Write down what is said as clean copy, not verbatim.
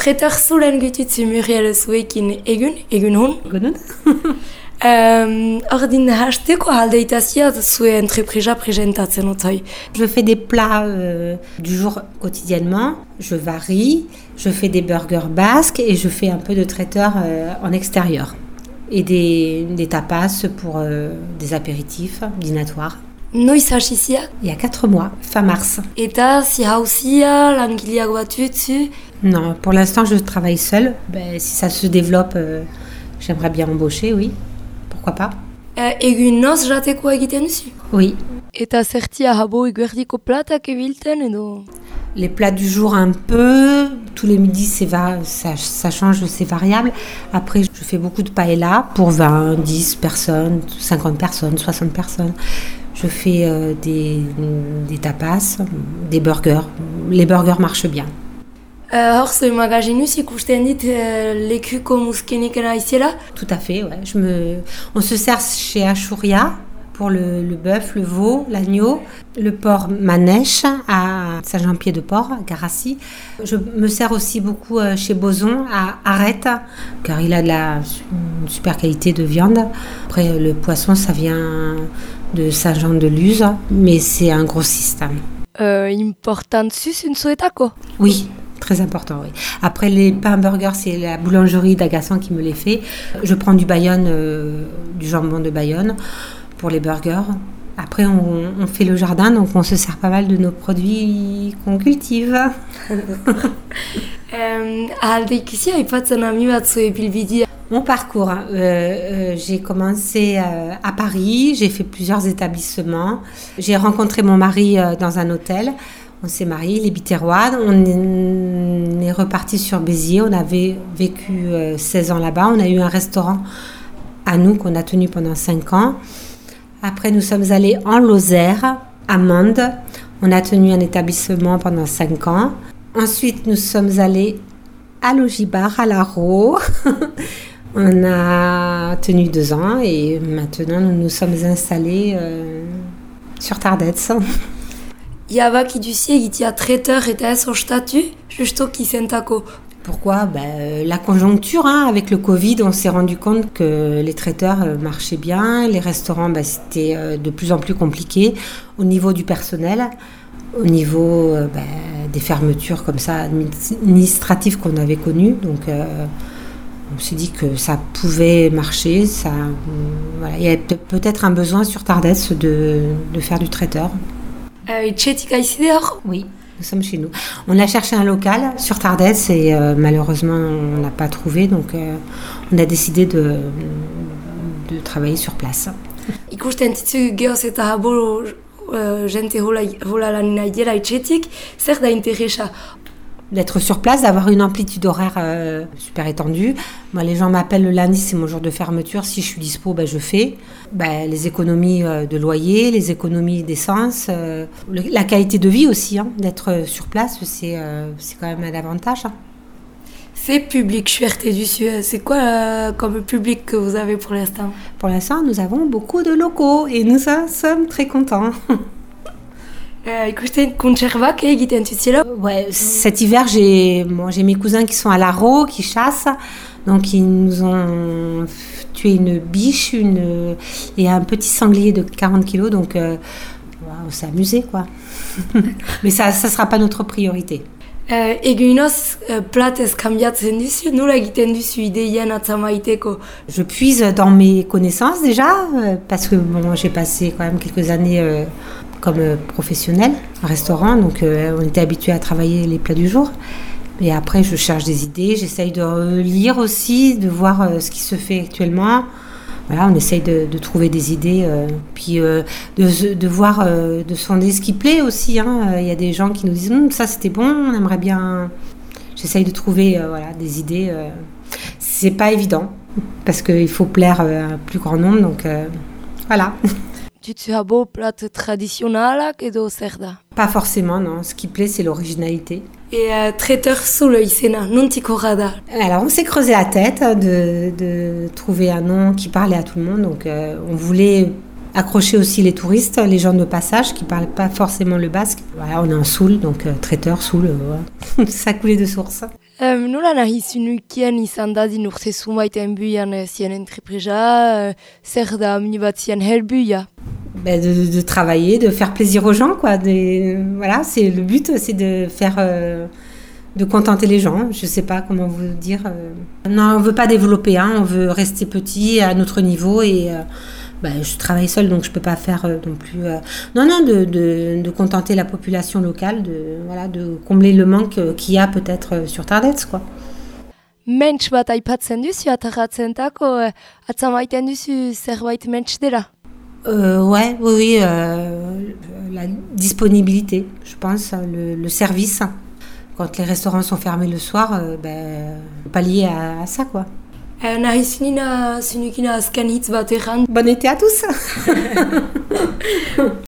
Traiteur zulen gutitzu Muriel zuekin egun hon. Egunon. Ordin hasteko aldeitazia zue entreprisa presentatzen otzai. Je fais des plats du jour quotidiennement, je varie, je fais des burgers basques et je fais un peu de traiteur en extérieur. Et des tapas pour des apéritifs dînatoires. Noiz hasizia? Il y a 4 mois, fin mars. Eta zihauzia, langileak batutzu? Non, pour l'instant je travaille seule. Si ça se développe, j'aimerais bien embaucher, oui. Pourquoi pas? Egun noz jateko egiten duzu? Oui. Eta zertia habo iguerdiko platak ebilten edo? Les plats du jour un peu, tous les midis ça change, c'est variable. Après je fais beaucoup de paella pour 20, 10 personnes, 50 personnes, 60 personnes. Je fais des tapas, des burgers. Les burgers marchent bien. Hor zoi magazinuz ikusten dit lekuko muskenik naizela? Tout à fait, ouais. On se sert chez Achuria pour le bœuf, le veau, l'agneau, le porc Manèche à Saint-Jean-Pied-de-Port, à Garassi. Je me sers aussi beaucoup chez Boson à Arrête, car il a une super qualité de viande. Après, le poisson, ça vient de Saint-Jean-de-Luz, mais c'est un grossiste. Important zuzun zuetako? Oui. Très important, oui. Après, les pains burgers, c'est la boulangerie d'Agassan qui me les fait. Je prends du Bayonne, du jambon de Bayonne pour les burgers. Après, on fait le jardin, donc on se sert pas mal de nos produits qu'on cultive. Mon parcours, j'ai commencé à Paris, j'ai fait plusieurs établissements. J'ai rencontré mon mari dans un hôtel. On s'est mariés, les Biterrois. On est reparti sur Béziers. On avait vécu 16 ans là-bas. On a eu un restaurant à nous qu'on a tenu pendant 5 ans. Après, nous sommes allés en Lozère, à Mende. On a tenu un établissement pendant 5 ans. Ensuite, nous sommes allés à Logibar, à Larot. On a tenu 2 ans et maintenant, nous nous sommes installés sur Tardets. Iabaki duzie egitea traiteur eta ez ostatu, justoki zentako. Pourquoi? La conjoncture, avec le Covid, on s'est rendu compte que les traiteurs marchaient bien, les restaurants, c'était de plus en plus compliqué au niveau du personnel, au niveau des fermetures comme ça administratives qu'on avait connues. Donc on s'est dit que ça pouvait marcher. Il y a peut-être un besoin sur Tardets de faire du traiteur. Oui, nous sommes chez nous. On a cherché un local sur Tardets et malheureusement on n'a pas trouvé, donc on a décidé de travailler sur place. Ikusten ditzu geoz eta habo jente hola lanina idela etxetik, zer da interesa? D'être sur place, d'avoir une amplitude horaire super étendue. Moi, les gens m'appellent le lundi, c'est mon jour de fermeture. Si je suis dispo, je fais. Les économies de loyer, les économies d'essence, la qualité de vie aussi, d'être sur place, c'est quand même un avantage. C'est public, c'est quoi comme public que vous avez pour l'instant? Pour l'instant, nous avons beaucoup de locaux et nous en sommes très contents. Ikusten kontserbak egiten zutziela? Ouais, cet hiver, j'ai mes cousins qui sont à Larot, qui chassent. Donc, ils nous ont tué une biche et un petit sanglier de 40 kilos. Donc, on s'est amusé, quoi. Mais ça ne sera pas notre priorité. Egunoz, platez kambiatzen duzu, nola egiten duzu ideien atzamaiteko? Je puise dans mes connaissances déjà, parce que j'ai passé quand même quelques années comme professionnelle en restaurant, donc on était habitué à travailler les plats du jour. Et après, je cherche des idées, j'essaye de lire aussi, de voir ce qui se fait actuellement. Voilà, on essaye de trouver des idées, puis de voir, de sonder ce qui plaît aussi. Il y a des gens qui nous disent ça c'était bon, on aimerait bien. J'essaye de trouver des idées. C'est pas évident parce qu'il faut plaire à un plus grand nombre, donc voilà. Tu as beau plat traditionnalak edo zer da? Pas forcément, non. Ce qui plaît, c'est l'originalité. Et traiteur zulo izena, nontik horra da? Alors, on s'est creusé la tête de trouver un nom qui parlait à tout le monde. Donc, on voulait accrocher aussi les touristes, les gens de passage qui ne parlent pas forcément le basque. Voilà, on est en Soule, donc traiteur Soule, ça coulait de source. Nola nahi zinukien izan da din urte zumaiten buian zien entrepresa, zer da mini bat zien helbuia? De travailler, de faire plaisir aux gens, quoi. Voilà, c'est le but, c'est de faire, de contenter les gens. Je sais pas comment vous le dire. Non, on veut pas développer, hein. On veut rester petit à notre niveau et je travaille seule, donc je peux pas faire non plus. De contenter la population locale, de combler le manque qu'il y a peut-être sur Tardets, quoi. Mentx bat aipatzen duzu ataratzentako, atzamaiten duzu zerbait mentx dela? Oui, la disponibilité, je pense, le service. Quand les restaurants sont fermés le soir, pallier à ça, quoi. Nahi zinukina azken hitz bat erran. Bon été à tous.